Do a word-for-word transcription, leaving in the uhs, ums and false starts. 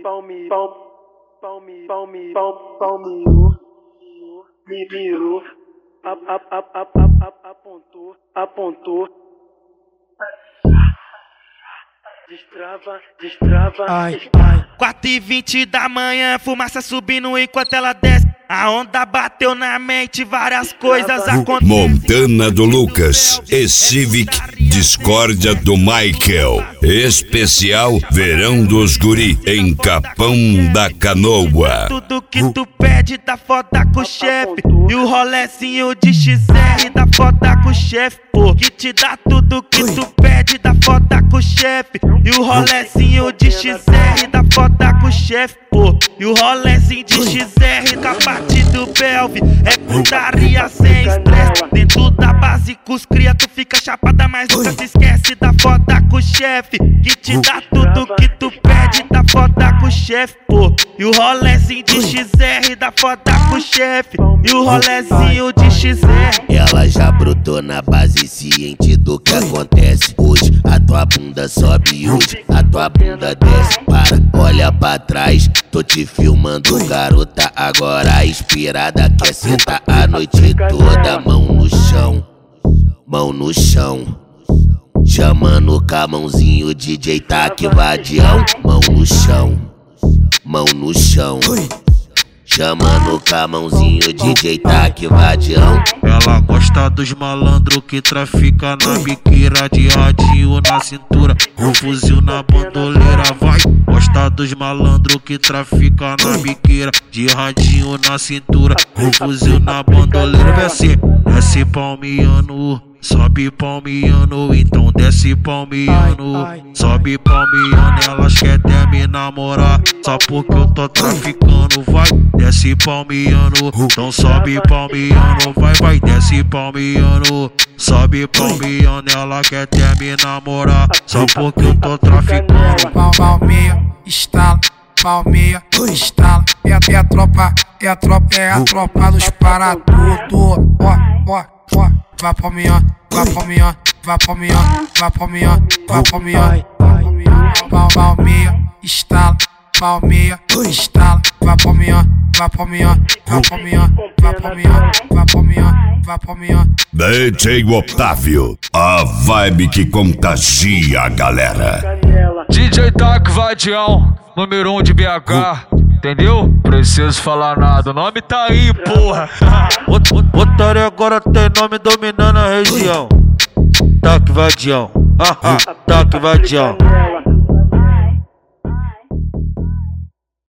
palme, palme, palme, palme, palme, palmeou, me virou, apontou, apontou. Destrava, destrava. Ai, ai. quatro e vinte da manhã, fumaça subindo enquanto ela desce. A onda bateu na mente, várias coisas acontecem. Montana do Lucas e Civic Discórdia do Michael. Especial Verão dos Guri em Capão da Canoa. Tudo que tu pede dá foda com o chefe. E o rolezinho de X R dá foda com o chefe, pô. Que te dá tudo que tu pede dá foda com o chefe. E o rolezinho de X R dá foda com o chefe, pô. E o rolezinho de X R com a parte do pelve é putaria sem estresse. Dentro da base com os cria tu fica chapada, mas nunca se esquece da foda com o chefe. Que te dá tudo que tu pede dá foda com o chefe, pô. E o rolezinho de X R dá foda com o chefe. E o rolezinho de X R. Ela já brotou na base ciente do que acontece hoje. A tua bunda sobe hoje, a tua bunda desce. Para, olha pra trás, tô te filmando, garota. Agora inspirada, quer sentar a noite toda. Mão no chão, mão no chão. Chamando com a mãozinho, D J Tac Vadião. Mão no chão, mão no chão. Chamando com a mãozinho, D J Tac Vadião. Ela gosta dos malandro que trafica na biqueira, de radinho na cintura, um fuzil na bandoleira, vai. Gosta dos malandro que trafica na biqueira, de radinho na cintura, um fuzil na bandoleira. Desce, desce palmeando, sobe palmeando, então desce palmeando, sobe palmeando. Elas querem até me namorar, só porque eu tô traficando, vai. Desce palmeando, então sobe palmeando, vai, vai. Desce palmeando, sobe palmeando. Ela quer até me namorar, só porque eu tô traficando. Palmeia, estala, palmeia, estala. É, é a tropa, é a tropa, é a tropa dos para tudo. Ó, ó, ó, vai palmeando, vai palmeando, vai palmeando, vai palmeando, vai palmeando. Palmeia, estala, palmeia, estala. Vai palmeando, vai palmeando, vai palmeando, vai palmeando, vai palmeando, vai palmeando. D J Otávio, a vibe que contagia a galera. D J Tac Vadião, número um de B H, entendeu? Preciso falar nada, o nome tá aí, porra. Otário agora tem nome dominando a região. Tac Vadião, ah, ah, Tac Vadião.